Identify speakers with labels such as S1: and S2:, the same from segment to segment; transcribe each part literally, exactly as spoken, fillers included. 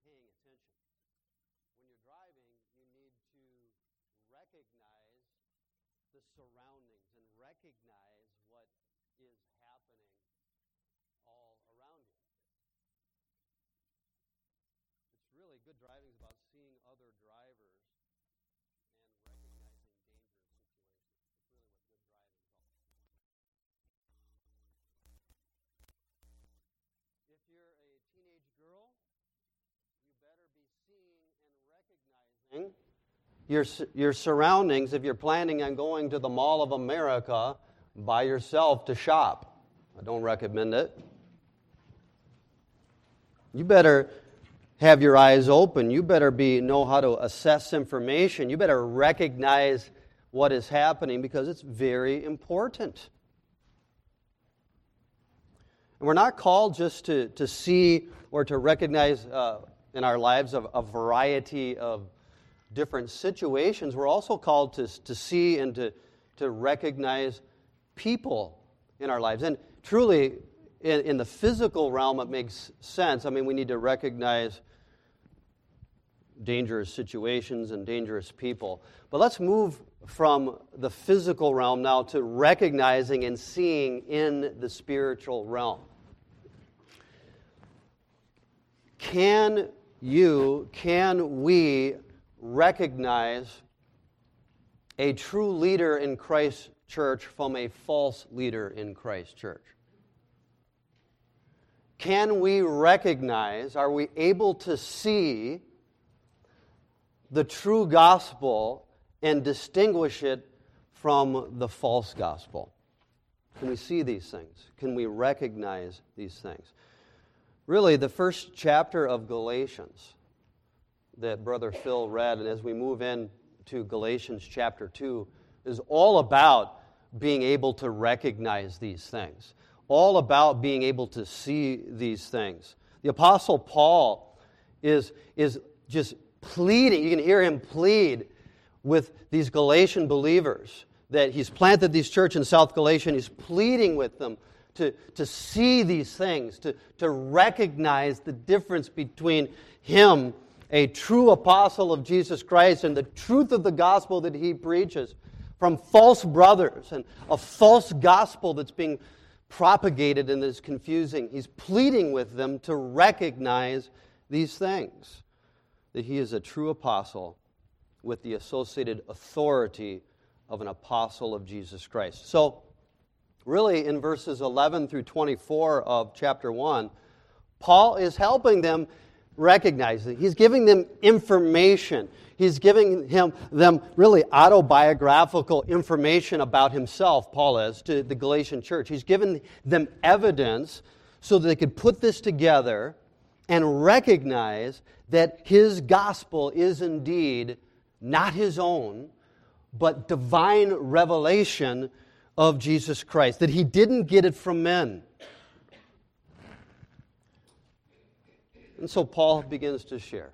S1: paying attention. When you're driving, you need to recognize the surroundings and recognize what is happening all around you. It's really good driving is about seeing other drivers and recognizing dangerous situations. It's really what good driving is all about. If you're a teenage girl, you better be seeing and recognizing your your surroundings if you're planning on going to the Mall of America by yourself to shop. I don't recommend it. You better have your eyes open. You better be know how to assess information. You better recognize what is happening because it's very important. And we're not called just to, to see or to recognize uh, in our lives a, a variety of different situations. We're also called to, to see and to, to recognize people in our lives. And truly, in, in the physical realm, it makes sense. I mean, we need to recognize dangerous situations and dangerous people. But let's move from the physical realm now to recognizing and seeing in the spiritual realm. Can you, can we recognize a true leader in Christ's church from a false leader in Christ's church? Can we recognize, are we able to see the true gospel and distinguish it from the false gospel? Can we see these things? Can we recognize these things? Really, the first chapter of Galatians that Brother Phil read, and as we move into Galatians chapter two, is all about being able to recognize these things, all about being able to see these things. The Apostle Paul is, is just pleading, you can hear him plead with these Galatian believers that he's planted these churches in South Galatia, and he's pleading with them to, to see these things, to, to recognize the difference between him, a true apostle of Jesus Christ, and the truth of the gospel that he preaches, from false brothers and a false gospel that's being propagated and is confusing. He's pleading with them to recognize these things, that he is a true apostle with the associated authority of an apostle of Jesus Christ. So, really, in verses eleven through twenty-four of chapter one, Paul is helping them recognize it. He's giving them information. He's giving him them really autobiographical information about himself, Paul is, to the Galatian church. He's given them evidence so that they could put this together and recognize that his gospel is indeed not his own, but divine revelation of Jesus Christ, that he didn't get it from men. And so Paul begins to share.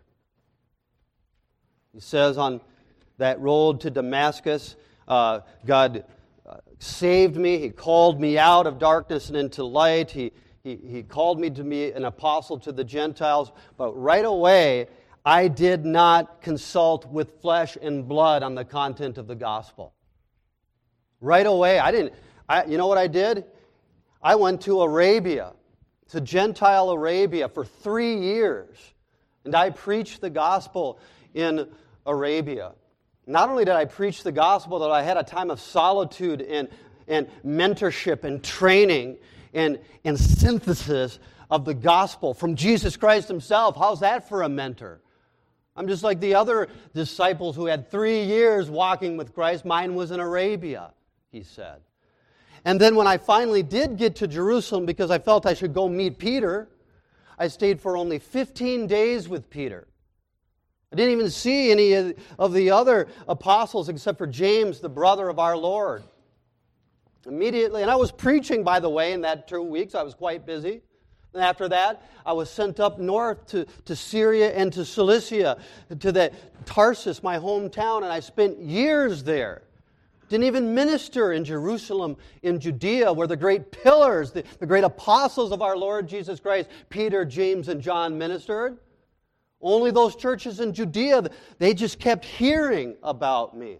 S1: He says on that road to Damascus, uh, God uh, saved me. He called me out of darkness and into light. He, he, he called me to be an apostle to the Gentiles. But right away, I did not consult with flesh and blood on the content of the gospel. Right away, I didn't. I, you know what I did? I went to Arabia, to Gentile Arabia for three years. And I preached the gospel in Arabia. Not only did I preach the gospel, but I had a time of solitude and, and mentorship and training and, and synthesis of the gospel from Jesus Christ himself. How's that for a mentor? I'm just like the other disciples who had three years walking with Christ. Mine was in Arabia, he said. And then when I finally did get to Jerusalem, because I felt I should go meet Peter, I stayed for only fifteen days with Peter. I didn't even see any of the other apostles except for James, the brother of our Lord. Immediately, and I was preaching, by the way, in that two weeks. I was quite busy. And after that, I was sent up north to, to Syria and to Cilicia, to the Tarsus, my hometown, and I spent years there. Didn't even minister in Jerusalem, in Judea, where the great pillars, the, the great apostles of our Lord Jesus Christ, Peter, James, and John ministered. Only those churches in Judea, they just kept hearing about me.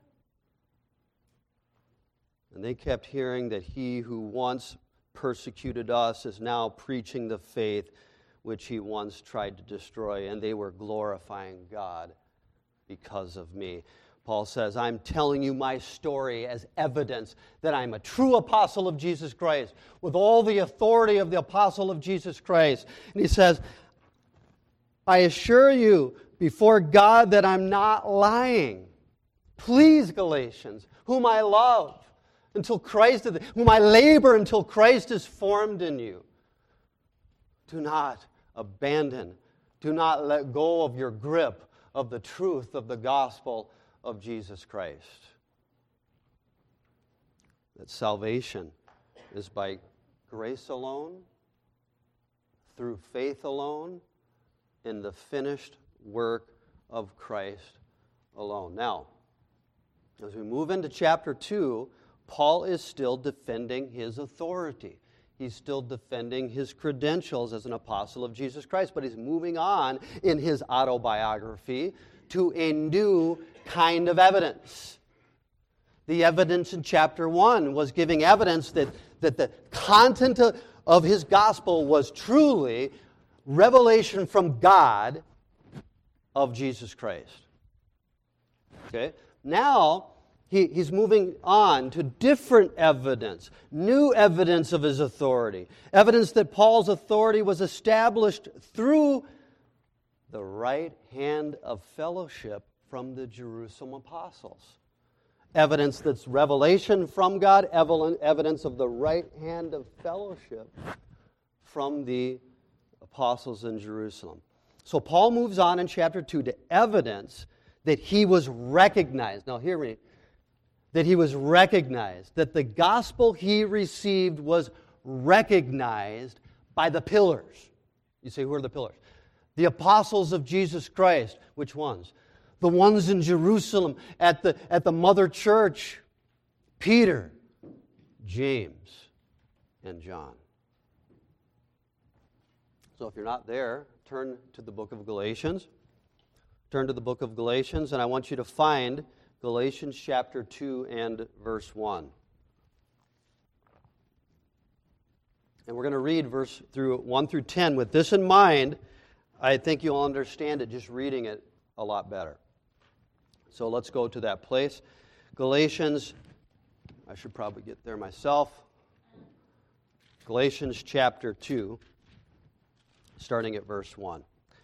S1: And they kept hearing that he who once persecuted us is now preaching the faith which he once tried to destroy, and they were glorifying God because of me. Paul says, I'm telling you my story as evidence that I'm a true apostle of Jesus Christ, with all the authority of the apostle of Jesus Christ. And he says, I assure you before God that I'm not lying. Please, Galatians, whom I love until Christ, whom I labor until Christ is formed in you. Do not abandon, do not let go of your grip of the truth of the gospel of Jesus Christ. That salvation is by grace alone, through faith alone, in the finished work of Christ alone. Now, as we move into chapter two, Paul is still defending his authority. He's still defending his credentials as an apostle of Jesus Christ, but he's moving on in his autobiography to a new kind of evidence. The evidence in chapter one was giving evidence that, that the content of, of his gospel was truly revelation from God of Jesus Christ. Okay? Now, he, he's moving on to different evidence, new evidence of his authority. Evidence that Paul's authority was established through the right hand of fellowship from the Jerusalem apostles. Evidence that's revelation from God, evidence of the right hand of fellowship from the apostles in Jerusalem. So Paul moves on in chapter two to evidence that he was recognized. Now hear me. That he was recognized. That the gospel he received was recognized by the pillars. You say, who are the pillars? The apostles of Jesus Christ. Which ones? The ones in Jerusalem at the, at the mother church. Peter, James, and John. So if you're not there, turn to the book of Galatians. Turn to the book of Galatians, and I want you to find Galatians chapter two and verse one. And we're going to read verse through one through ten. With this in mind, I think you'll understand it just reading it a lot better. So let's go to that place. Galatians, I should probably get there myself. Galatians chapter two, starting at verse one.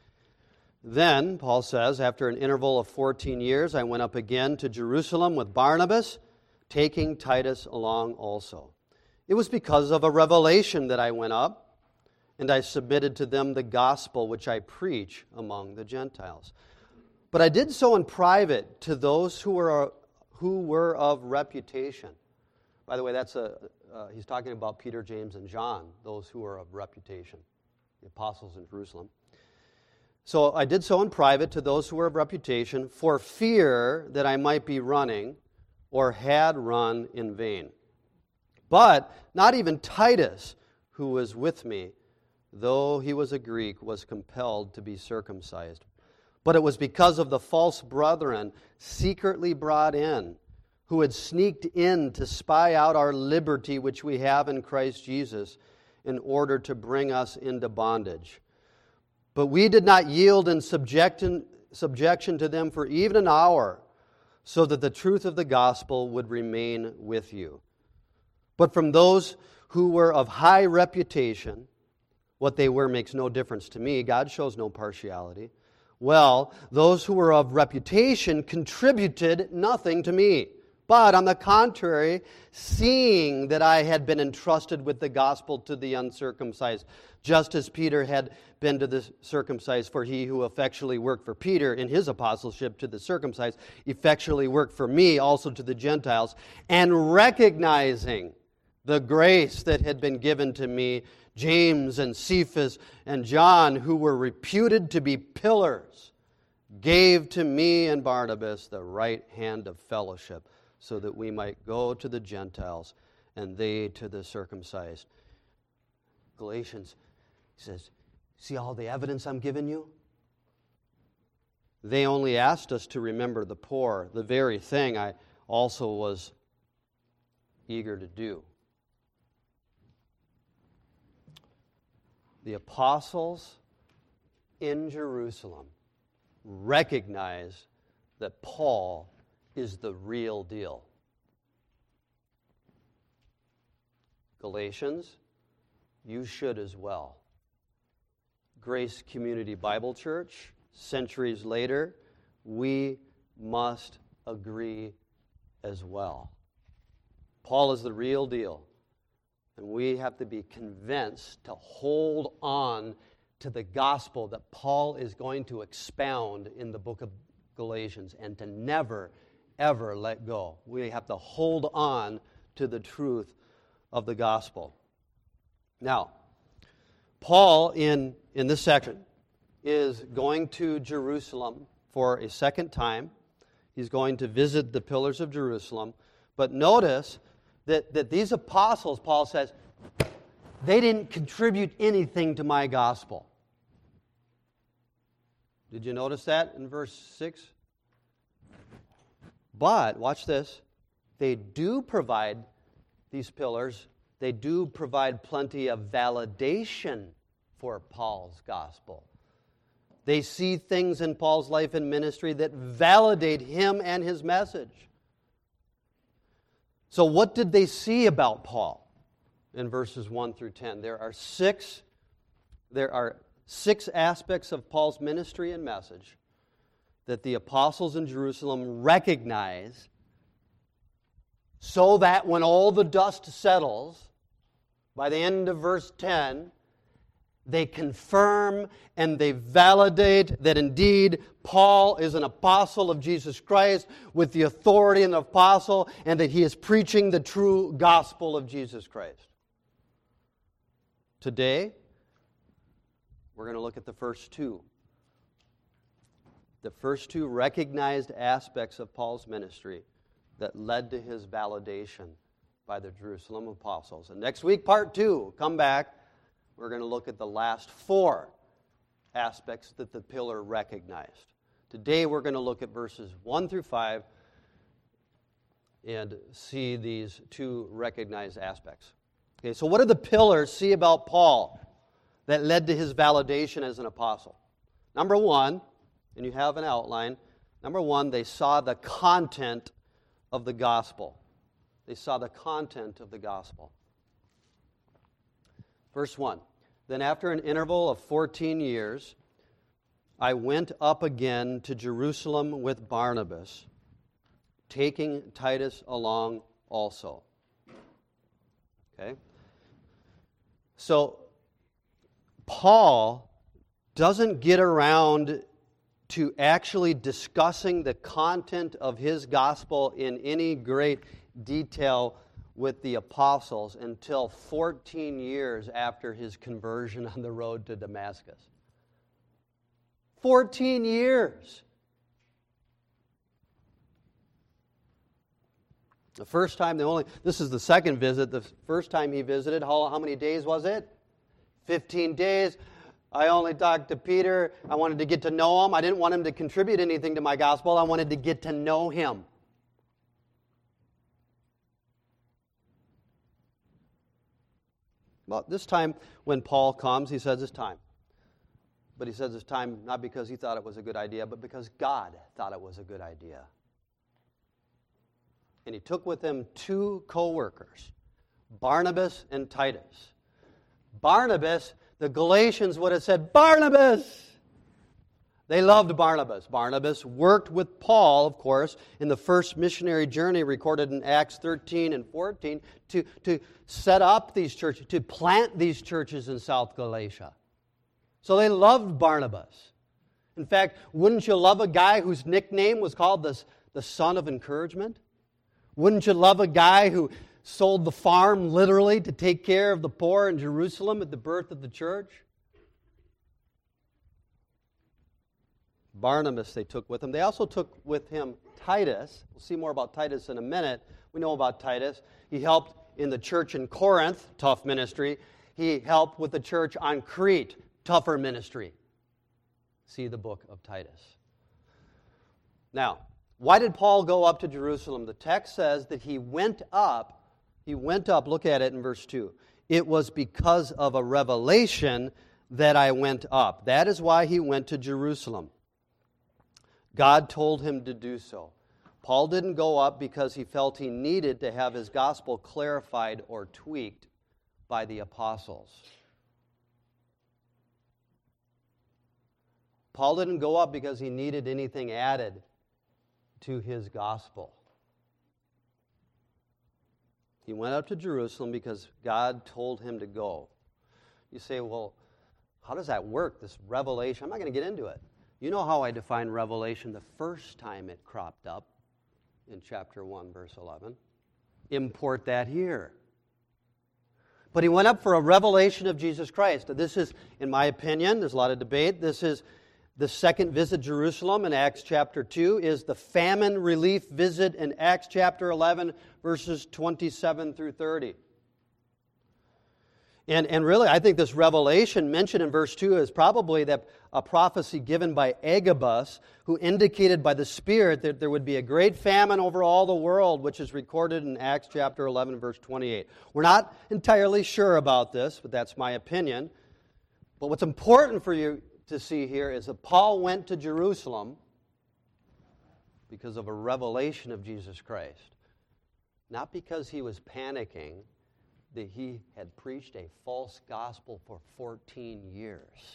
S1: Then, Paul says, after an interval of fourteen years, I went up again to Jerusalem with Barnabas, taking Titus along also. It was because of a revelation that I went up, and I submitted to them the gospel which I preach among the Gentiles. But I did so in private to those who were who were of reputation. By the way, that's a uh, he's talking about Peter, James, and John, those who were of reputation, the apostles in Jerusalem. So I did so in private to those who were of reputation, for fear that I might be running or had run in vain. But not even Titus, who was with me, though he was a Greek, was compelled to be circumcised. But it was because of the false brethren secretly brought in, who had sneaked in to spy out our liberty which we have in Christ Jesus, in order to bring us into bondage. But we did not yield in subjection, subjection to them for even an hour, so that the truth of the gospel would remain with you. But from those who were of high reputation, what they were makes no difference to me. God shows no partiality. Well, those who were of reputation contributed nothing to me. But on the contrary, seeing that I had been entrusted with the gospel to the uncircumcised, just as Peter had been to the circumcised, for he who effectually worked for Peter in his apostleship to the circumcised, effectually worked for me also to the Gentiles, and recognizing the grace that had been given to me, James and Cephas and John, who were reputed to be pillars, gave to me and Barnabas the right hand of fellowship, so that we might go to the Gentiles and they to the circumcised. Galatians, he says, see all the evidence I'm giving you? They only asked us to remember the poor, the very thing I also was eager to do. The apostles in Jerusalem recognize that Paul is the real deal. Galatians, you should as well. Grace Community Bible Church, centuries later, we must agree as well. Paul is the real deal, and we have to be convinced to hold on to the gospel that Paul is going to expound in the book of Galatians, and to never, ever let go. We have to hold on to the truth of the gospel. Now, Paul, in, in this section, is going to Jerusalem for a second time. He's going to visit the pillars of Jerusalem. But notice that, that these apostles, Paul says, they didn't contribute anything to my gospel. Did you notice that in verse six? But, watch this, they do provide these pillars, they do provide plenty of validation for Paul's gospel. They see things in Paul's life and ministry that validate him and his message. So what did they see about Paul in verses one through ten? There are six, there are six aspects of Paul's ministry and message that the apostles in Jerusalem recognize, so that when all the dust settles, by the end of verse ten, they confirm and they validate that indeed Paul is an apostle of Jesus Christ with the authority of an apostle, and that he is preaching the true gospel of Jesus Christ. Today, we're going to look at the first two. The first two recognized aspects of Paul's ministry that led to his validation by the Jerusalem apostles. And next week, part two, come back. We're going to look at the last four aspects that the pillar recognized. Today, we're going to look at verses one through five and see these two recognized aspects. Okay, so what did the pillars see about Paul that led to his validation as an apostle? Number one, and you have an outline, number one, they saw the content of the gospel. They saw the content of the gospel. Verse one, then after an interval of fourteen years, I went up again to Jerusalem with Barnabas, taking Titus along also. Okay? So, Paul doesn't get around to actually discussing the content of his gospel in any great detail with the apostles until fourteen years after his conversion on the road to Damascus. fourteen years. The first time, the only, this is the second visit. The first time he visited, how, how many days was it? fifteen days. I only talked to Peter. I wanted to get to know him. I didn't want him to contribute anything to my gospel. I wanted to get to know him. Well, this time when Paul comes, he says it's time. But he says it's time not because he thought it was a good idea, but because God thought it was a good idea. And he took with him two co-workers, Barnabas and Titus. Barnabas, the Galatians would have said, Barnabas! They loved Barnabas. Barnabas worked with Paul, of course, in the first missionary journey recorded in Acts thirteen and fourteen to, to set up these churches, to plant these churches in South Galatia. So they loved Barnabas. In fact, wouldn't you love a guy whose nickname was called the, the Son of Encouragement? Wouldn't you love a guy who sold the farm literally to take care of the poor in Jerusalem at the birth of the church? Barnabas they took with him. They also took with him Titus. We'll see more about Titus in a minute. We know about Titus. He helped in the church in Corinth, tough ministry. He helped with the church on Crete, tougher ministry. See the book of Titus. Now, why did Paul go up to Jerusalem? The text says that he went up. He went up, look at it in verse two. It was because of a revelation that I went up. That is why he went to Jerusalem. God told him to do so. Paul didn't go up because he felt he needed to have his gospel clarified or tweaked by the apostles. Paul didn't go up because he needed anything added to his gospel. He went up to Jerusalem because God told him to go. You say, well, how does that work, this revelation? I'm not going to get into it. You know how I define revelation the first time it cropped up in chapter one, verse eleven. Import that here. But he went up for a revelation of Jesus Christ. This is, in my opinion, there's a lot of debate, this is the second visit to Jerusalem in Acts chapter two, is the famine relief visit in Acts chapter eleven, verses twenty-seven through thirty. And, and really, I think this revelation mentioned in verse two is probably that a prophecy given by Agabus, who indicated by the Spirit that there would be a great famine over all the world, which is recorded in Acts chapter eleven, verse twenty-eight. We're not entirely sure about this, but that's my opinion. But what's important for you to see here is that Paul went to Jerusalem because of a revelation of Jesus Christ. Not because he was panicking that he had preached a false gospel for fourteen years.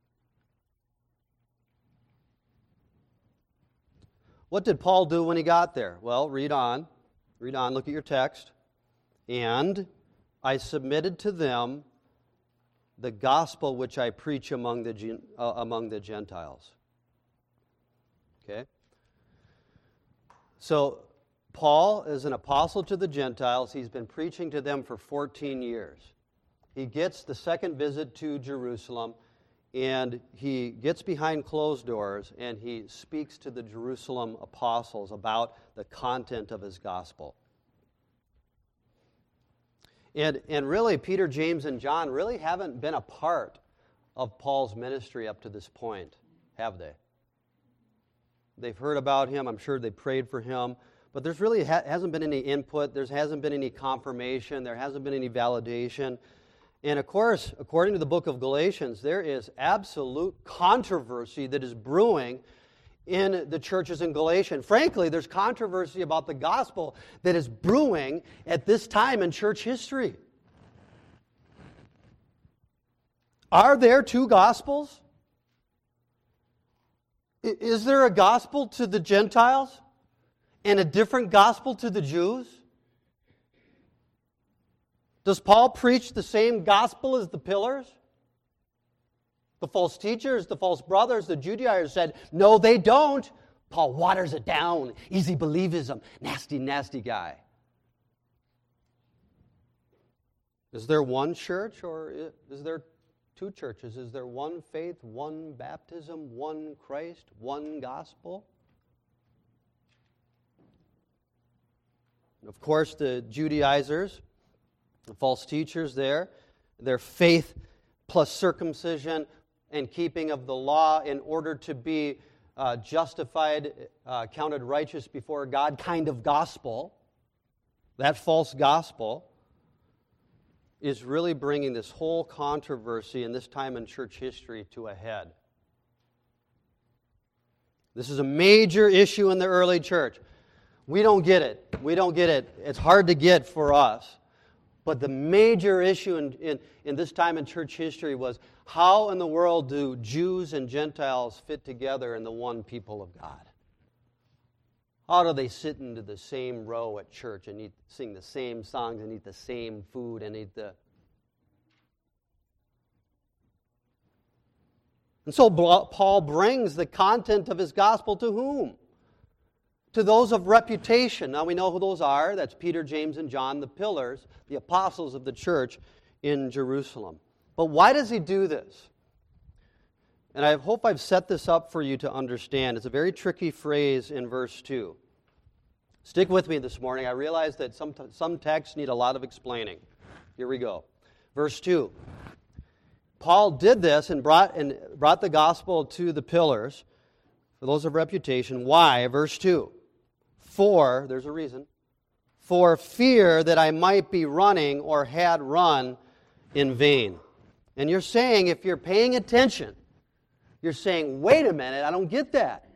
S1: What did Paul do when he got there? Well, read on. Read on, look at your text. And I submitted to them the gospel which I preach among the uh, among the Gentiles. Okay? So, Paul is an apostle to the Gentiles. He's been preaching to them for fourteen years. He gets the second visit to Jerusalem, and he gets behind closed doors, and he speaks to the Jerusalem apostles about the content of his gospel. And, and really, Peter, James, and John really haven't been a part of Paul's ministry up to this point, have they? They've heard about him. I'm sure they prayed for him. But there's really ha- hasn't been any input. There hasn't been any confirmation. There hasn't been any validation. And of course, according to the book of Galatians, there is absolute controversy that is brewing in the churches in Galatia. Frankly, there's controversy about the gospel that is brewing at this time in church history. Are there two gospels? Is there a gospel to the Gentiles and a different gospel to the Jews? Does Paul preach the same gospel as the pillars? The false teachers, the false brothers, the Judaizers said, no, they don't. Paul waters it down. Easy believism. Nasty, nasty guy. Is there one church or is there two churches? Is there one faith, one baptism, one Christ, one gospel? Of course, the Judaizers, the false teachers there, their faith plus circumcision and keeping of the law in order to be uh, justified, uh, counted righteous before God kind of gospel, that false gospel, is really bringing this whole controversy in this time in church history to a head. This is a major issue in the early church. We don't get it. We don't get it. It's hard to get for us. But the major issue in, in, in this time in church history was, how in the world do Jews and Gentiles fit together in the one people of God? How do they sit into the same row at church and eat, sing the same songs and eat the same food and eat the... And so Paul brings the content of his gospel to whom? To those of reputation. Now we know who those are. That's Peter, James, and John, the pillars, the apostles of the church in Jerusalem. But why does he do this? And I hope I've set this up for you to understand. It's a very tricky phrase in verse two. Stick with me this morning. I realize that some, some texts need a lot of explaining. Here we go. Verse two. Paul did this and brought, and brought the gospel to the pillars, those of reputation. Why? Verse two. For, there's a reason, for fear that I might be running or had run in vain. And you're saying, if you're paying attention, you're saying, wait a minute, I don't get that.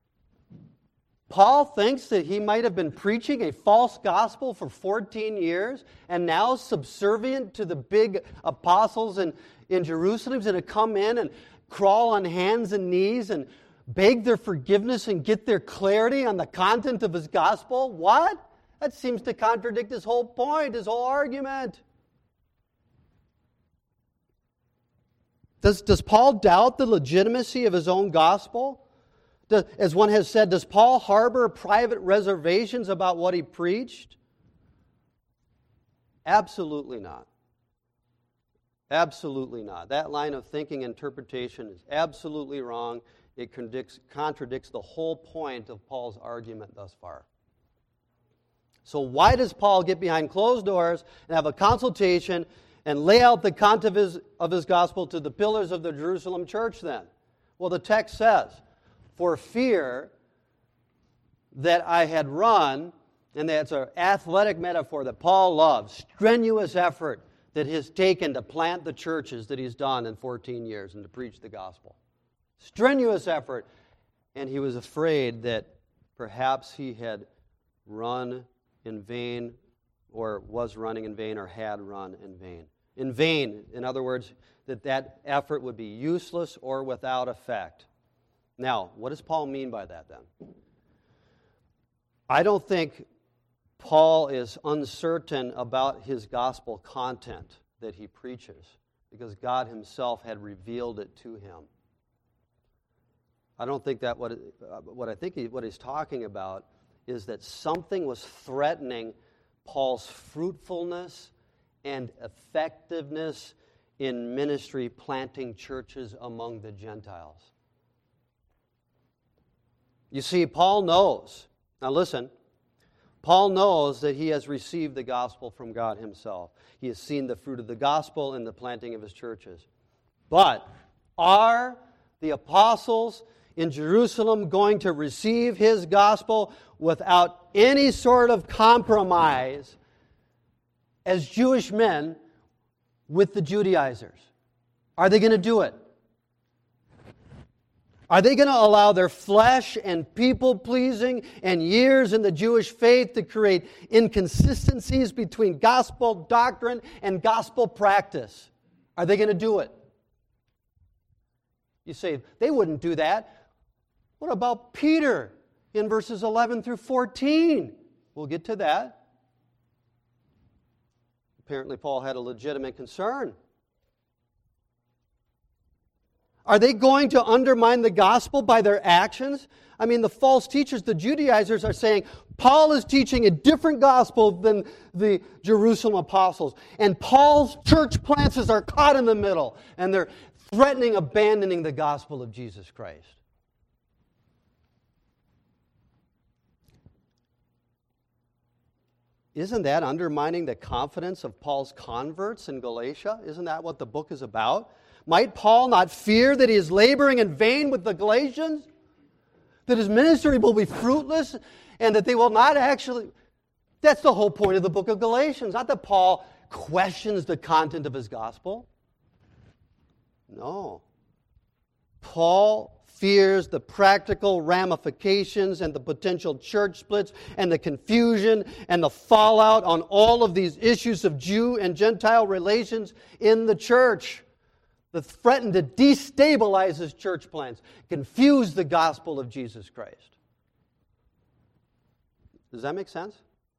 S1: Paul thinks that he might have been preaching a false gospel for fourteen years and now subservient to the big apostles in, in Jerusalem going to come in and crawl on hands and knees and beg their forgiveness and get their clarity on the content of his gospel? What? That seems to contradict his whole point, his whole argument. Does, does Paul doubt the legitimacy of his own gospel? Does, as one has said, does Paul harbor private reservations about what he preached? Absolutely not. Absolutely not. That line of thinking interpretation is absolutely wrong. It contradicts, contradicts the whole point of Paul's argument thus far. So why does Paul get behind closed doors and have a consultation and lay out the content of his, of his gospel to the pillars of the Jerusalem church then? Well, the text says, for fear that I had run, and that's an athletic metaphor that Paul loves, strenuous effort that he's taken to plant the churches that he's done in fourteen years and to preach the gospel. Strenuous effort, and he was afraid that perhaps he had run in vain, or was running in vain, or had run in vain. In vain, in other words, that that effort would be useless or without effect. Now, what does Paul mean by that then? I don't think Paul is uncertain about his gospel content that he preaches, because God himself had revealed it to him. I don't think that what what I think he, what he's talking about is that something was threatening Paul's fruitfulness and effectiveness in ministry, planting churches among the Gentiles. You see, Paul knows, now listen, Paul knows that he has received the gospel from God himself. He has seen the fruit of the gospel in the planting of his churches. But are the apostles in Jerusalem going to receive his gospel without any sort of compromise as Jewish men with the Judaizers? Are they going to do it? Are they going to allow their flesh and people-pleasing and years in the Jewish faith to create inconsistencies between gospel doctrine and gospel practice? Are they going to do it? You say, they wouldn't do that. What about Peter in verses eleven through fourteen? We'll get to that. Apparently, Paul had a legitimate concern. Are they going to undermine the gospel by their actions? I mean, the false teachers, the Judaizers, are saying Paul is teaching a different gospel than the Jerusalem apostles. And Paul's church planters are caught in the middle, and they're threatening abandoning the gospel of Jesus Christ. Isn't that undermining the confidence of Paul's converts in Galatia? Isn't that what the book is about? Might Paul not fear that he is laboring in vain with the Galatians? That his ministry will be fruitless and that they will not actually... That's the whole point of the book of Galatians. Not that Paul questions the content of his gospel. No. Paul fears the practical ramifications and the potential church splits and the confusion and the fallout on all of these issues of Jew and Gentile relations in the church that threaten to destabilize his church plans, confuse the gospel of Jesus Christ. Does that make sense?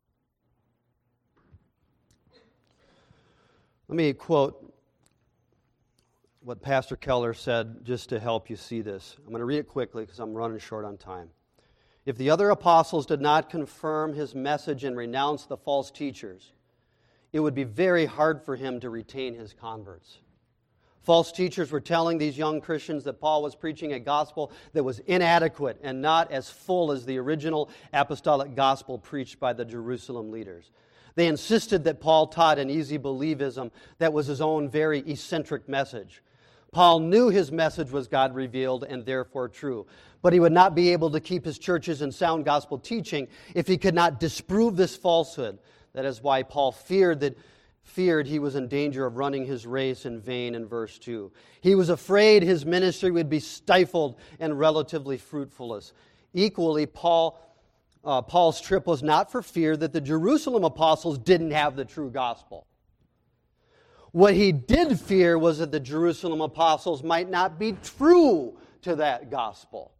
S1: Let me quote what Pastor Keller said just to help you see this. I'm going to read it quickly because I'm running short on time. If the other apostles did not confirm his message and renounce the false teachers, it would be very hard for him to retain his converts. False teachers were telling these young Christians that Paul was preaching a gospel that was inadequate and not as full as the original apostolic gospel preached by the Jerusalem leaders. They insisted that Paul taught an easy believism that was his own very eccentric message. Paul knew his message was God revealed and therefore true. But he would not be able to keep his churches in sound gospel teaching if he could not disprove this falsehood. That is why Paul feared that feared he was in danger of running his race in vain in verse two. He was afraid his ministry would be stifled and relatively fruitless. Equally, Paul uh, Paul's trip was not for fear that the Jerusalem apostles didn't have the true gospel. What he did fear was that the Jerusalem apostles might not be true to that gospel.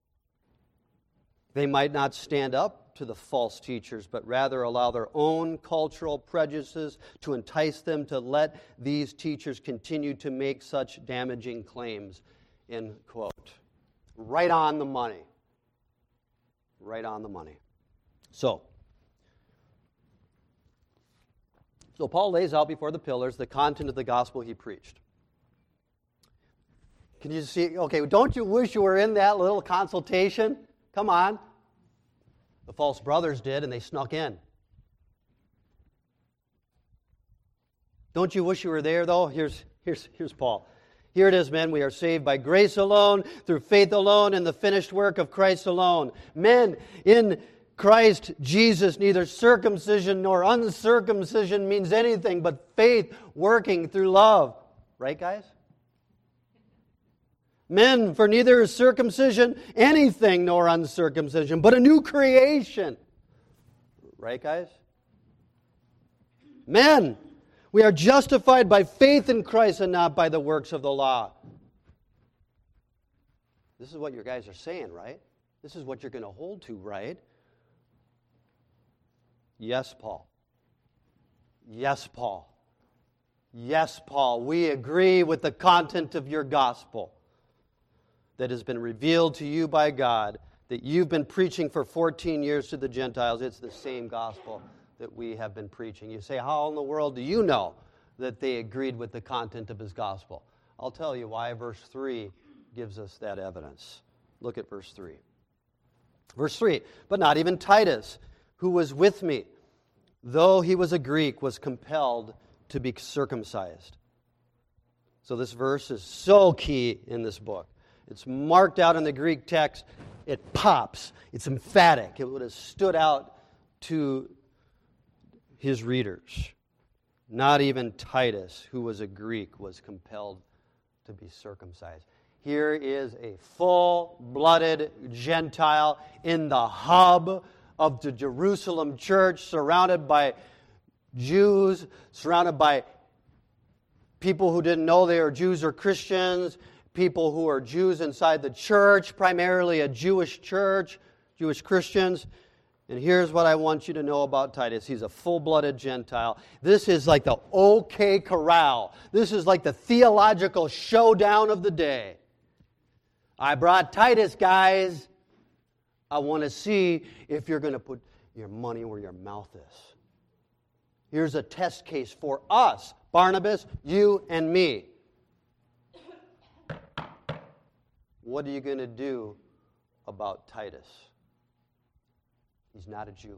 S1: They might not stand up to the false teachers, but rather allow their own cultural prejudices to entice them to let these teachers continue to make such damaging claims, end quote. Right on the money. Right on the money. So, so Paul lays out before the pillars the content of the gospel he preached. Can you see? Okay, don't you wish you were in that little consultation? Come on. The false brothers did, and they snuck in. Don't you wish you were there, though? Here's, here's, here's Paul. Here it is, men. We are saved by grace alone, through faith alone, and the finished work of Christ alone. Men, in Christ Jesus, neither circumcision nor uncircumcision means anything but faith working through love. Right, guys? Men, for neither is circumcision anything nor uncircumcision, but a new creation. Right, guys? Men, we are justified by faith in Christ and not by the works of the law. This is what your guys are saying, right? This is what you're going to hold to, right? Yes, Paul. Yes, Paul. Yes, Paul. We agree with the content of your gospel that has been revealed to you by God, that you've been preaching for fourteen years to the Gentiles. It's the same gospel that we have been preaching. You say, how in the world do you know that they agreed with the content of his gospel? I'll tell you why. Verse three gives us that evidence. Look at verse three. Verse three, but not even Titus, who was with me, though he was a Greek, was compelled to be circumcised. So this verse is so key in this book. It's marked out in the Greek text. It pops. It's emphatic. It would have stood out to his readers. Not even Titus, who was a Greek, was compelled to be circumcised. Here is a full-blooded Gentile in the hub of the Jerusalem church, surrounded by Jews, surrounded by people who didn't know they were Jews or Christians, people who are Jews inside the church, primarily a Jewish church, Jewish Christians. And here's what I want you to know about Titus. He's a full-blooded Gentile. This is like the OK Corral. This is like the theological showdown of the day. I brought Titus, guys. I want to see if you're going to put your money where your mouth is. Here's a test case for us, Barnabas, you, and me. What are you going to do about Titus? He's not a Jew.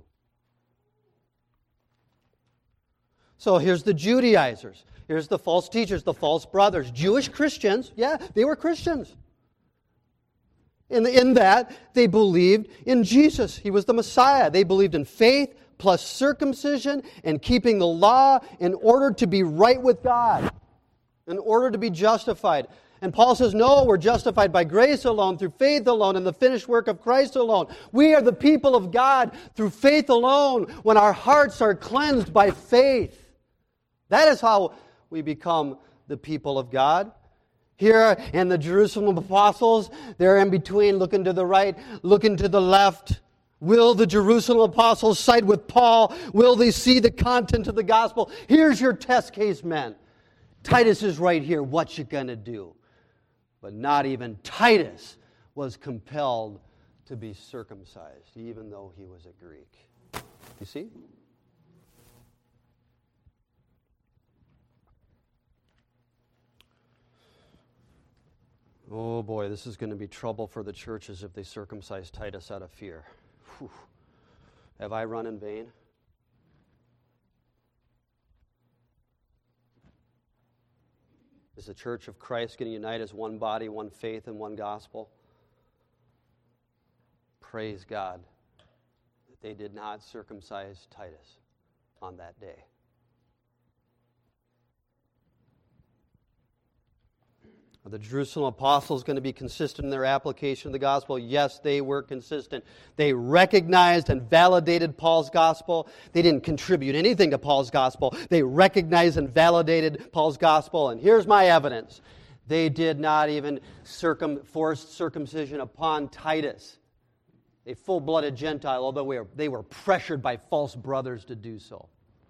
S1: So here's the Judaizers. Here's the false teachers, the false brothers. Jewish Christians, yeah, they were Christians. In, in that, they believed in Jesus. He was the Messiah. They believed in faith plus circumcision and keeping the law in order to be right with God, in order to be justified. And Paul says, no, we're justified by grace alone, through faith alone, and the finished work of Christ alone. We are the people of God through faith alone, when our hearts are cleansed by faith. That is how we become the people of God. Here in the Jerusalem apostles, they're in between, looking to the right, looking to the left. Will the Jerusalem apostles side with Paul? Will they see the content of the gospel? Here's your test case, men. Titus is right here. What you gonna do? But not even Titus was compelled to be circumcised, even though he was a Greek. You see? Oh boy, this is going to be trouble for the churches if they circumcise Titus out of fear. Whew. Have I run in vain? Is the church of Christ going to unite as one body, one faith, and one gospel? Praise God that they did not circumcise Titus on that day. Are the Jerusalem apostles going to be consistent in their application of the gospel? Yes, they were consistent. They recognized and validated Paul's gospel. They didn't contribute anything to Paul's gospel. They recognized and validated Paul's gospel. And here's my evidence. They did not even circum, force circumcision upon Titus, a full-blooded Gentile, although we were, they were pressured by false brothers to do so.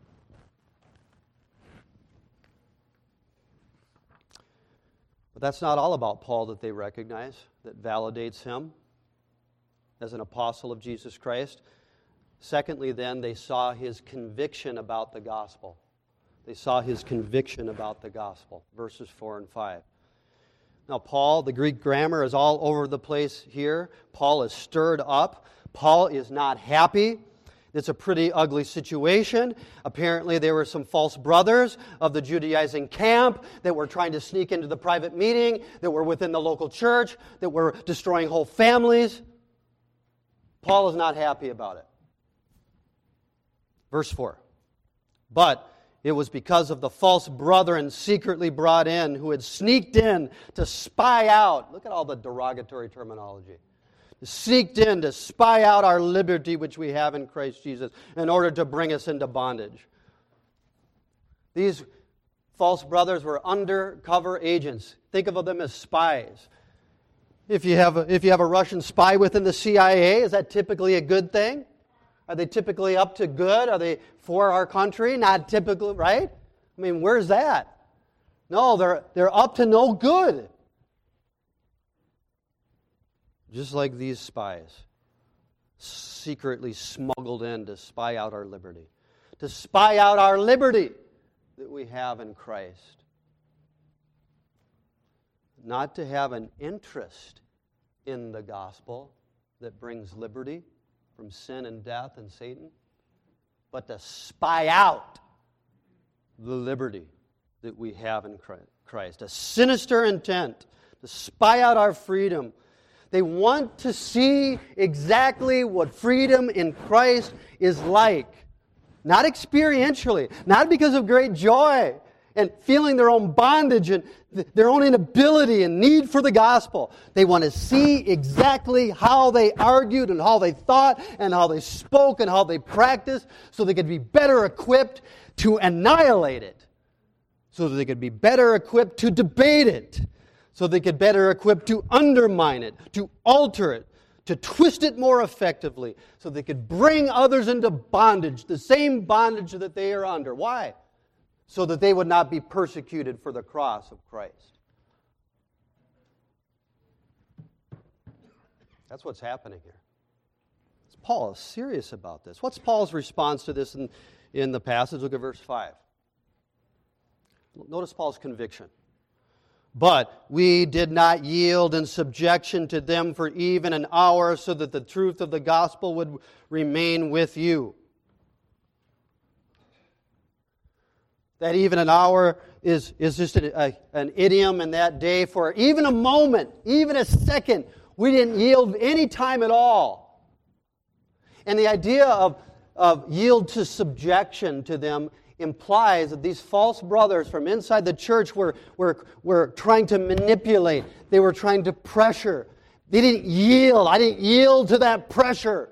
S1: But that's not all about Paul that they recognize, that validates him as an apostle of Jesus Christ. Secondly, then, they saw his conviction about the gospel. They saw his conviction about the gospel, verses four and five. Now, Paul, the Greek grammar is all over the place here. Paul is stirred up. Paul is not happy. It's a pretty ugly situation. Apparently, there were some false brothers of the Judaizing camp that were trying to sneak into the private meeting, that were within the local church, that were destroying whole families. Paul is not happy about it. Verse four. But it was because of the false brethren secretly brought in who had sneaked in to spy out. Look at all the derogatory terminology. Sneaked in to spy out our liberty which we have in Christ Jesus in order to bring us into bondage. These false brothers were undercover agents. Think of them as spies. If you have a, if you have a Russian spy within the C I A, is that typically a good thing? Are they typically up to good? Are they for our country? Not typically, right? I mean, where's that? No, they're they're up to no good. Just like these spies, secretly smuggled in to spy out our liberty. To spy out our liberty that we have in Christ. Not to have an interest in the gospel that brings liberty from sin and death and Satan, but to spy out the liberty that we have in Christ. A sinister intent to spy out our freedom. They want to see exactly what freedom in Christ is like. Not experientially, not because of great joy and feeling their own bondage and their own inability and need for the gospel. They want to see exactly how they argued and how they thought and how they spoke and how they practiced so they could be better equipped to annihilate it. So that they could be better equipped to debate it. So they could better equipped to undermine it, to alter it, to twist it more effectively, so they could bring others into bondage, the same bondage that they are under. Why? So that they would not be persecuted for the cross of Christ. That's what's happening here. Paul is serious about this. What's Paul's response to this in, in the passage? Look at verse five. Notice Paul's conviction. But we did not yield in subjection to them for even an hour, so that the truth of the gospel would remain with you. That even an hour is, is just a, a, an idiom in that day for even a moment, even a second. We didn't yield any time at all. And the idea of, of yield to subjection to them implies that these false brothers from inside the church were, were, were trying to manipulate. They were trying to pressure. They didn't yield. I didn't yield to that pressure.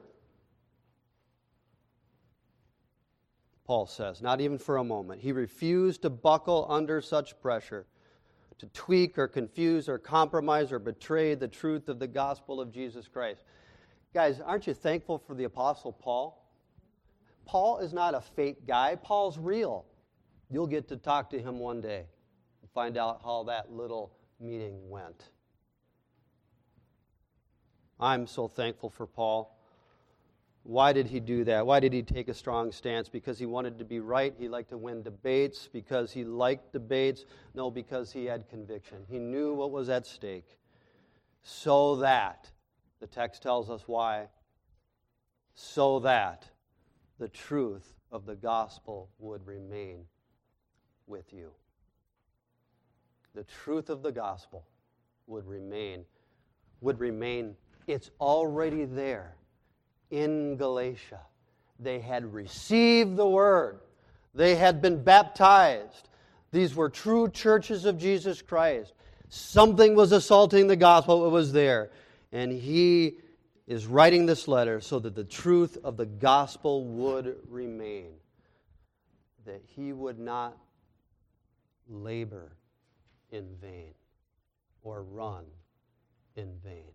S1: Paul says, not even for a moment. He refused to buckle under such pressure, to tweak or confuse or compromise or betray the truth of the gospel of Jesus Christ. Guys, aren't you thankful for the Apostle Paul? Paul is not a fake guy. Paul's real. You'll get to talk to him one day and find out how that little meeting went. I'm so thankful for Paul. Why did he do that? Why did he take a strong stance? Because he wanted to be right. He liked to win debates. Because he liked debates. No, because he had conviction. He knew what was at stake. So that, the text tells us why, so that the truth of the gospel would remain with you. the truth of the gospel would remain, would remain. It's already there in Galatia. They had received the word. They had been baptized. These were true churches of Jesus Christ. Something was assaulting the gospel. It was there. And he is writing this letter so that the truth of the gospel would remain. That he would not labor in vain or run in vain.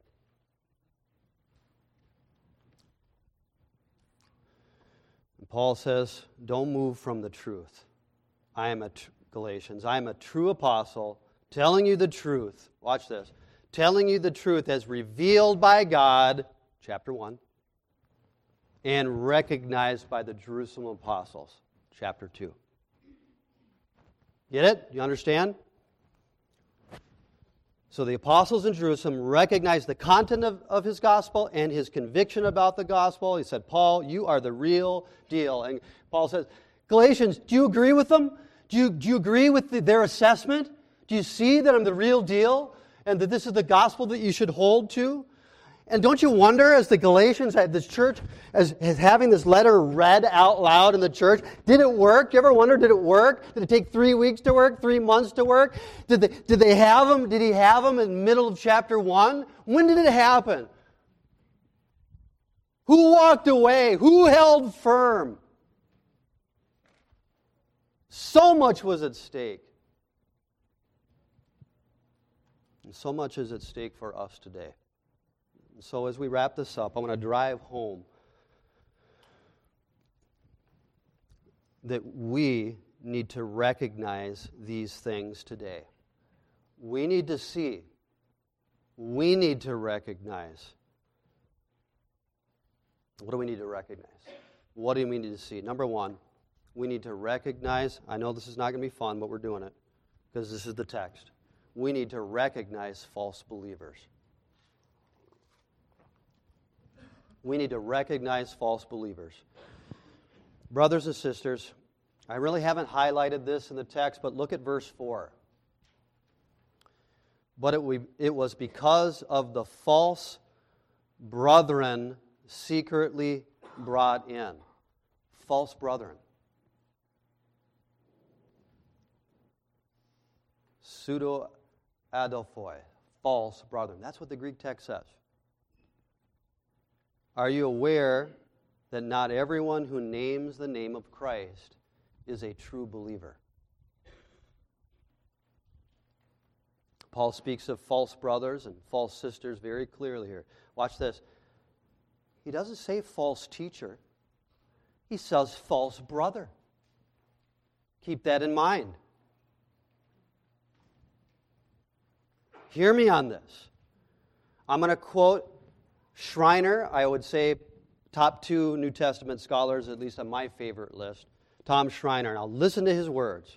S1: And Paul says, don't move from the truth. I am a, tr- Galatians, I am a true apostle telling you the truth. Watch this. Telling you the truth as revealed by God, chapter one, and recognized by the Jerusalem apostles, chapter two. Get it? You understand? So the apostles in Jerusalem recognized the content of, of his gospel and his conviction about the gospel. He said, Paul, you are the real deal. And Paul says, Galatians, do you agree with them? Do you, do you agree with the, their assessment? Do you see that I'm the real deal and that this is the gospel that you should hold to? And don't you wonder, as the Galatians, had this church, as, as having this letter read out loud in the church, did it work? Do you ever wonder, did it work? Did it take three weeks to work, three months to work? Did they, did they have them? Did he have them in the middle of chapter one? When did it happen? Who walked away? Who held firm? So much was at stake. And so much is at stake for us today. So as we wrap this up, I want to drive home that we need to recognize these things today. We need to see. We need to recognize. What do we need to recognize? What do we need to see? Number one, we need to recognize, I know this is not going to be fun, but we're doing it because this is the text. We need to recognize false believers. We need to recognize false believers. Brothers and sisters, I really haven't highlighted this in the text, but look at verse four. But it, we, it was because of the false brethren secretly brought in. False brethren. Pseudo-adelphoi. False brethren. That's what the Greek text says. Are you aware that not everyone who names the name of Christ is a true believer? Paul speaks of false brothers and false sisters very clearly here. Watch this. He doesn't say false teacher. He says false brother. Keep that in mind. Hear me on this. I'm going to quote Schreiner, I would say top two New Testament scholars, at least on my favorite list, Tom Schreiner. Now listen to his words.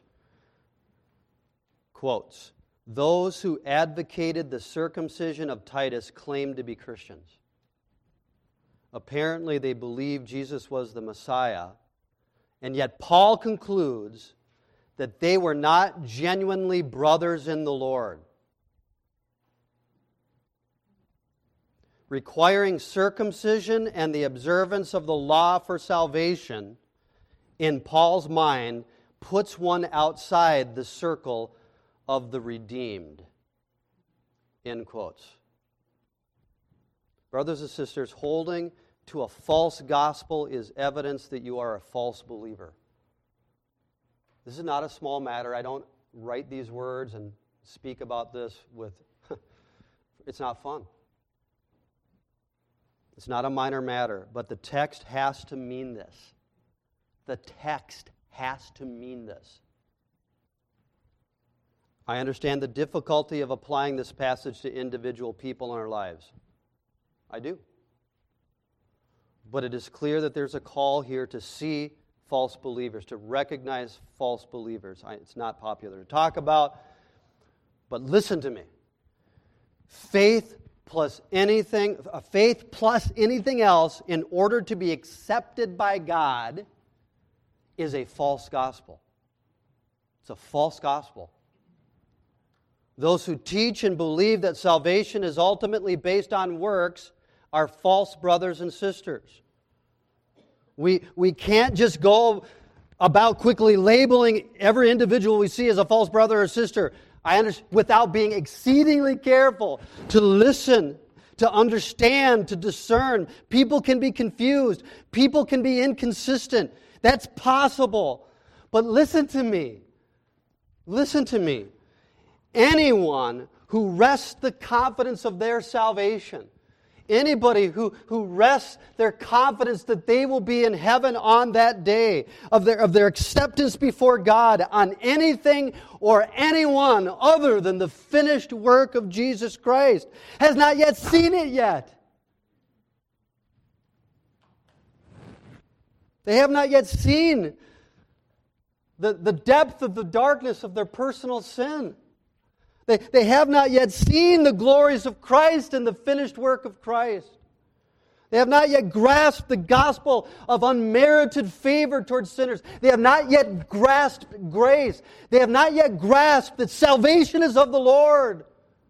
S1: Quotes, those who advocated the circumcision of Titus claimed to be Christians. Apparently they believed Jesus was the Messiah, and yet Paul concludes that they were not genuinely brothers in the Lord. Requiring circumcision and the observance of the law for salvation, in Paul's mind, puts one outside the circle of the redeemed. End quotes. Brothers and sisters, holding to a false gospel is evidence that you are a false believer. This is not a small matter. I don't write these words and speak about this with... It's not fun. It's not a minor matter, but the text has to mean this. The text has to mean this. I understand the difficulty of applying this passage to individual people in our lives. I do. But it is clear that there's a call here to see false believers, to recognize false believers. I, it's not popular to talk about, but listen to me. Faith plus anything, faith plus anything else in order to be accepted by God is a false gospel. It's a false gospel. Those who teach and believe that salvation is ultimately based on works are false brothers and sisters. We, we can't just go about quickly labeling every individual we see as a false brother or sister I understand, without being exceedingly careful to listen, to understand, to discern. People can be confused. People can be inconsistent. That's possible. But listen to me. Listen to me. Anyone who rests the confidence of their salvation, anybody who, who rests their confidence that they will be in heaven on that day, of their, of their acceptance before God on anything or anyone other than the finished work of Jesus Christ, has not yet seen it yet. They have not yet seen the, the depth of the darkness of their personal sin. They, they have not yet seen the glories of Christ and the finished work of Christ. They have not yet grasped the gospel of unmerited favor towards sinners. They have not yet grasped grace. They have not yet grasped that salvation is of the Lord.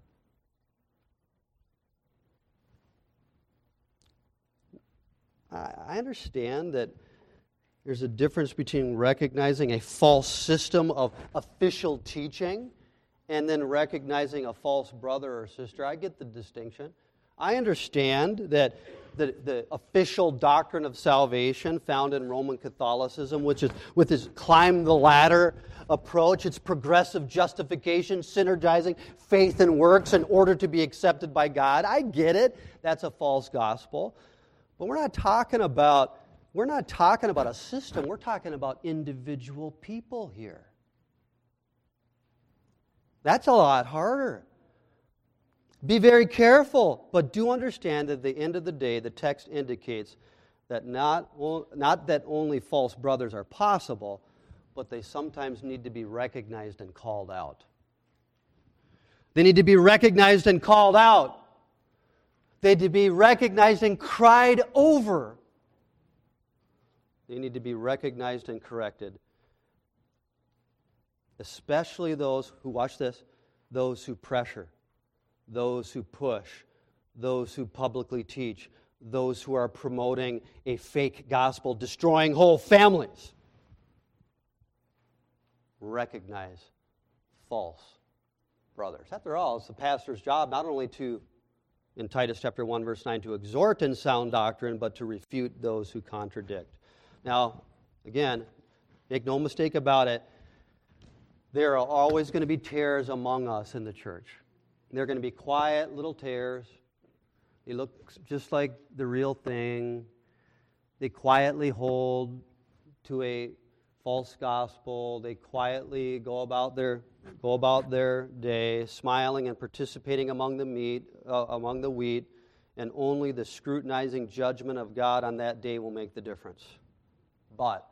S1: I, I understand that there's a difference between recognizing a false system of official teaching and then recognizing a false brother or sister. I get the distinction. I understand that the, the official doctrine of salvation found in Roman Catholicism, which is with its climb the ladder approach, it's progressive justification, synergizing faith and works in order to be accepted by God. I get it. That's a false gospel. But we're not talking about we're not talking about a system. We're talking about individual people here. That's a lot harder. Be very careful, but do understand that at the end of the day, the text indicates that not, not that only false brothers are possible, but they sometimes need to be recognized and called out. They need to be recognized and called out. They need to be recognized and cried over. They need to be recognized and corrected. Especially those who, watch this, those who pressure, those who push, those who publicly teach, those who are promoting a fake gospel, destroying whole families. Recognize false brothers. After all, it's the pastor's job not only to, in Titus chapter one, verse nine, to exhort in sound doctrine, but to refute those who contradict. Now, again, make no mistake about it, there are always going to be tares among us in the church. They're going to be quiet little tares. They look just like the real thing. They quietly hold to a false gospel. They quietly go about their go about their day, smiling and participating among the meat, uh, among the wheat, and only the scrutinizing judgment of God on that day will make the difference. But,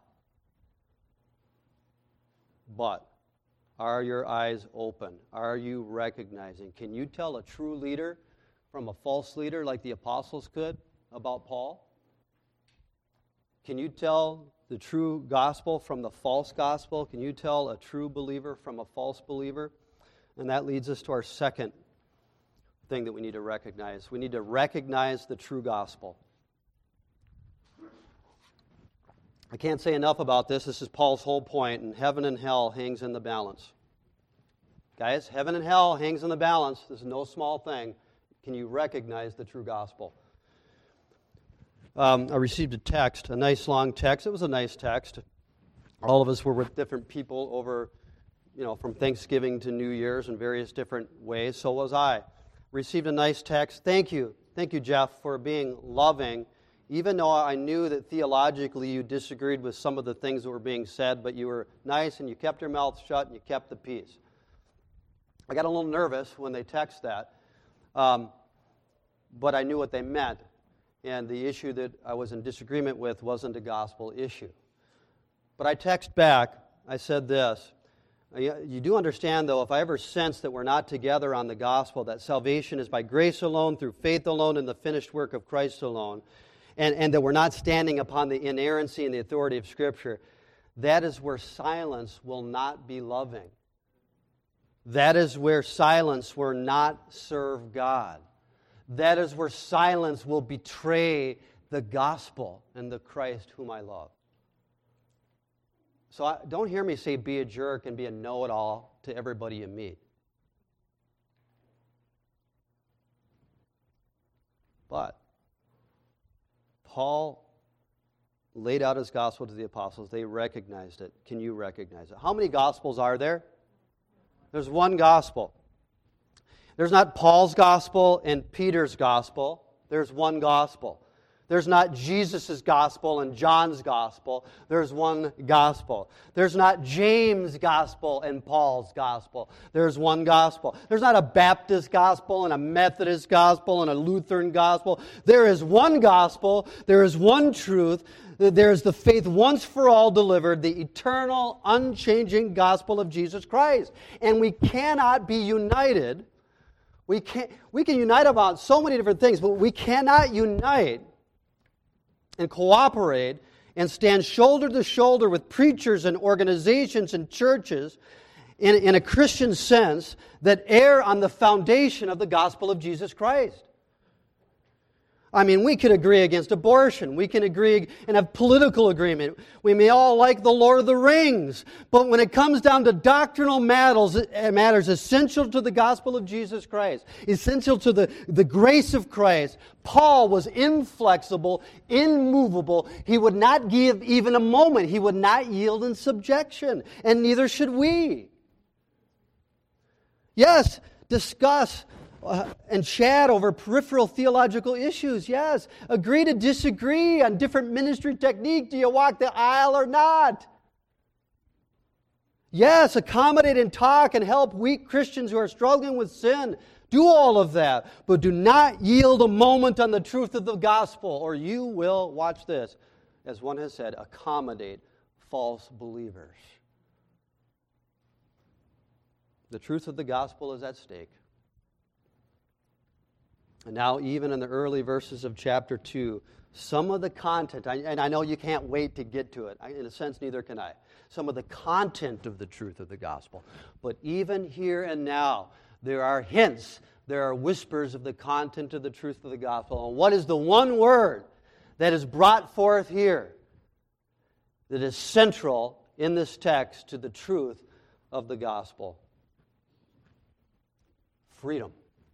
S1: but, are your eyes open? Are you recognizing? Can you tell a true leader from a false leader like the apostles could about Paul? Can you tell the true gospel from the false gospel? Can you tell a true believer from a false believer? And that leads us to our second thing that we need to recognize. We need to recognize the true gospel. I can't say enough about this. This is Paul's whole point, and heaven and hell hangs in the balance. Guys, heaven and hell hangs in the balance. This is no small thing. Can you recognize the true gospel? Um, I received a text, a nice long text. It was a nice text. All of us were with different people over, you know, from Thanksgiving to New Year's in various different ways. So was I. Received a nice text. Thank you. Thank you, Jeff, for being loving. Even though I knew that theologically you disagreed with some of the things that were being said, but you were nice and you kept your mouth shut and you kept the peace. I got a little nervous when they text that, um, but I knew what they meant. And the issue that I was in disagreement with wasn't a gospel issue. But I text back, I said this, you do understand, though, if I ever sense that we're not together on the gospel, that salvation is by grace alone, through faith alone, and the finished work of Christ alone, And, and that we're not standing upon the inerrancy and the authority of Scripture, that is where silence will not be loving. That is where silence will not serve God. That is where silence will betray the gospel and the Christ whom I love. So I, don't hear me say be a jerk and be a know-it-all to everybody you meet. But Paul laid out his gospel to the apostles. They recognized it. Can you recognize it? How many gospels are there? There's one gospel. There's not Paul's gospel and Peter's gospel. There's one gospel. There's not Jesus' gospel and John's gospel. There's one gospel. There's not James' gospel and Paul's gospel. There's one gospel. There's not a Baptist gospel and a Methodist gospel and a Lutheran gospel. There is one gospel. There is one truth. There is the faith once for all delivered, the eternal, unchanging gospel of Jesus Christ. And we cannot be united. We can't, we can unite about so many different things, but we cannot unite and cooperate and stand shoulder to shoulder with preachers and organizations and churches in, in a Christian sense that err on the foundation of the gospel of Jesus Christ. I mean, we could agree against abortion. We can agree and have political agreement. We may all like the Lord of the Rings. But when it comes down to doctrinal matters, matters essential to the gospel of Jesus Christ, essential to the, the grace of Christ, Paul was inflexible, immovable. He would not give even a moment. He would not yield in subjection. And neither should we. Yes, discuss Uh, and chat over peripheral theological issues, yes. Agree to disagree on different ministry technique. Do you walk the aisle or not? Yes, accommodate and talk and help weak Christians who are struggling with sin. Do all of that. But do not yield a moment on the truth of the gospel, or you will, watch this, as one has said, accommodate false believers. The truth of the gospel is at stake. And now, even in the early verses of chapter two, some of the content, and I know you can't wait to get to it. In a sense, neither can I. Some of the content of the truth of the gospel. But even here and now, there are hints, there are whispers of the content of the truth of the gospel. And what is the one word that is brought forth here that is central in this text to the truth of the gospel? Freedom.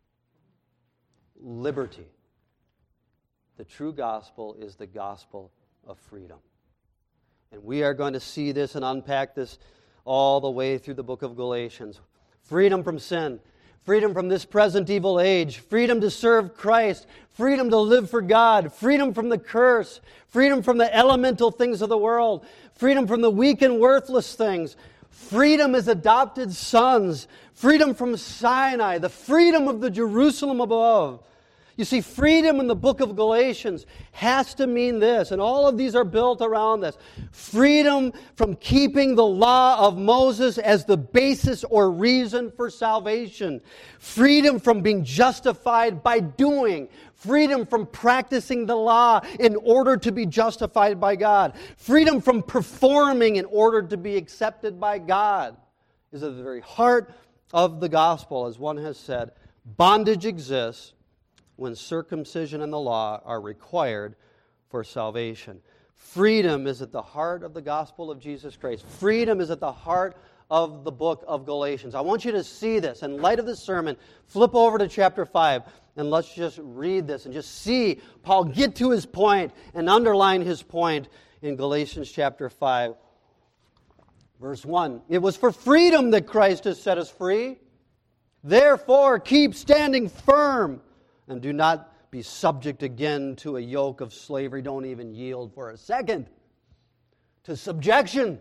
S1: Liberty. The true gospel is the gospel of freedom. And we are going to see this and unpack this all the way through the book of Galatians. Freedom from sin. Freedom from this present evil age. Freedom to serve Christ. Freedom to live for God. Freedom from the curse. Freedom from the elemental things of the world. Freedom from the weak and worthless things. Freedom as adopted sons. Freedom from Sinai. The freedom of the Jerusalem above. You see, freedom in the book of Galatians has to mean this, and all of these are built around this. Freedom from keeping the law of Moses as the basis or reason for salvation. Freedom from being justified by doing. Freedom from practicing the law in order to be justified by God. Freedom from performing in order to be accepted by God is at the very heart of the gospel. As one has said, bondage exists when circumcision and the law are required for salvation. Freedom is at the heart of the gospel of Jesus Christ. Freedom is at the heart of the book of Galatians. I want you to see this. In light of this sermon, flip over to chapter five, and let's just read this and just see Paul get to his point and underline his point in Galatians chapter five. Verse one, it was for freedom that Christ has set us free. Therefore, keep standing firm. And do not be subject again to a yoke of slavery. Don't even yield for a second to subjection.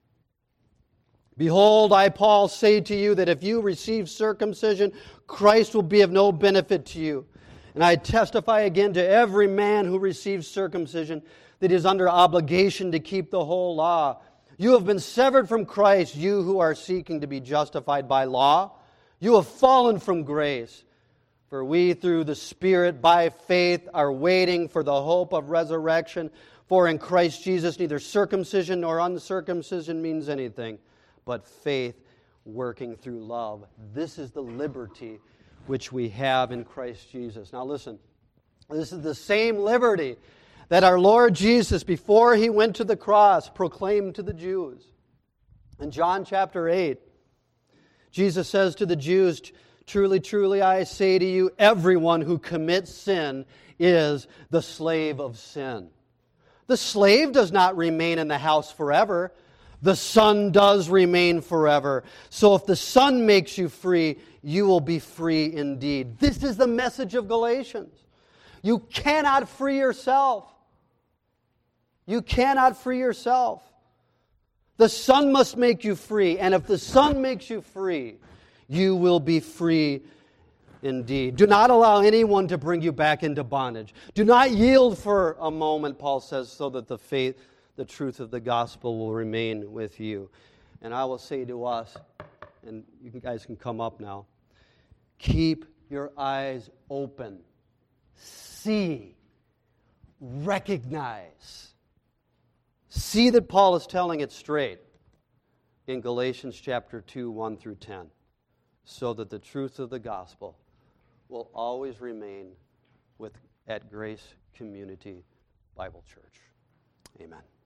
S1: Behold, I, Paul, say to you that if you receive circumcision, Christ will be of no benefit to you. And I testify again to every man who receives circumcision that he is under obligation to keep the whole law. You have been severed from Christ, you who are seeking to be justified by law. You have fallen from grace. For we, through the Spirit, by faith, are waiting for the hope of resurrection. For in Christ Jesus, neither circumcision nor uncircumcision means anything, but faith working through love. This is the liberty which we have in Christ Jesus. Now listen, this is the same liberty that our Lord Jesus, before he went to the cross, proclaimed to the Jews. In John chapter eight, Jesus says to the Jews, "Truly, truly, I say to you, everyone who commits sin is the slave of sin." The slave does not remain in the house forever. The Son does remain forever. So if the Son makes you free, you will be free indeed. This is the message of Galatians. You cannot free yourself. You cannot free yourself. The Son must make you free. And if the Son makes you free, you will be free indeed. Do not allow anyone to bring you back into bondage. Do not yield for a moment, Paul says, so that the faith, the truth of the gospel will remain with you. And I will say to us, and you guys can come up now, keep your eyes open. See. Recognize. See that Paul is telling it straight in Galatians chapter two, one through ten, so that the truth of the gospel will always remain with at Grace Community Bible Church. Amen.